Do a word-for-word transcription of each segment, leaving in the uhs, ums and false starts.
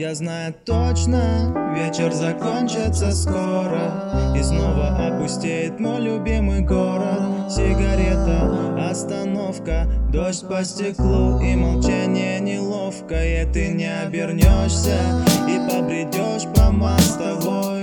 Я знаю точно, вечер закончится скоро, и снова опустеет мой любимый город. Сигарета, остановка, дождь по стеклу и молчание неловкое. Ты не обернешься и побредешь по мостовой,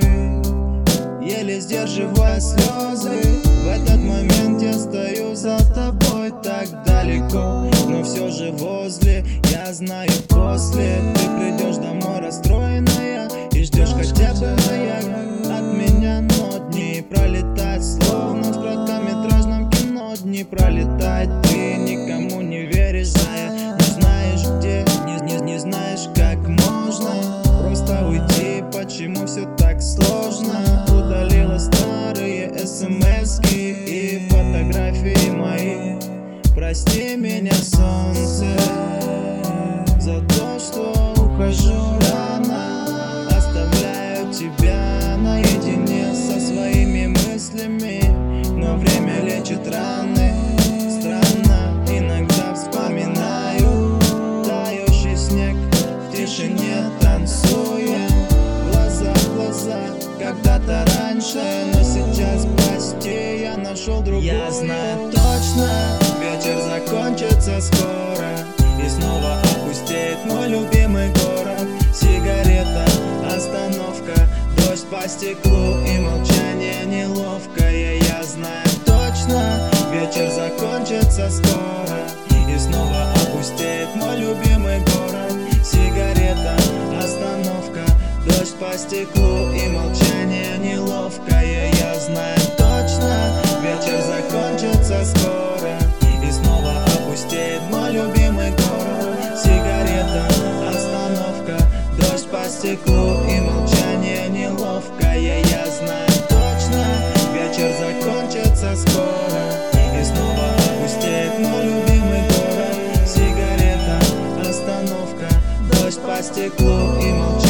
еле сдерживая слезы. В этот момент я стою за тобой так далеко, но все же возле. Я знаю, после ты придешь домой расстроенная и ждешь хотя бы маяк от меня. Но дни пролетать словно в короткометражном кино. Дни пролетать, ты никому не веришь, зная, не знаешь где, не, не, не знаешь как можно просто уйти. Почему все так сложно? Удалила старые смски и фотографии мои. Прости меня, солнце, за то, что ухожу рано. Оставляю тебя наедине со своими мыслями, но время лечит раны. Странно, иногда вспоминаю тающий снег, в тишине танцуя, глаза в глаза, когда-то раньше, но сейчас прости, я нашел другую. Я знаю точно, вечер закончится скоро, и снова опустеет мой любимый город. Сигарета, остановка, дождь по стеклу и молчание неловкое. Я знаю точно, вечер закончится скоро, и снова опустеет мой любимый город. Сигарета, остановка, дождь по стеклу и молчание неловкое. Я знаю точно, вечер закончится скоро, и снова опустеет мой любимый город. Сигарета, остановка, дождь по стеклу и молчание неловкое. Я знаю точно, вечер закончится скоро, и снова опустеет мой любимый город. Сигарета, остановка, дождь по стеклу и молчание.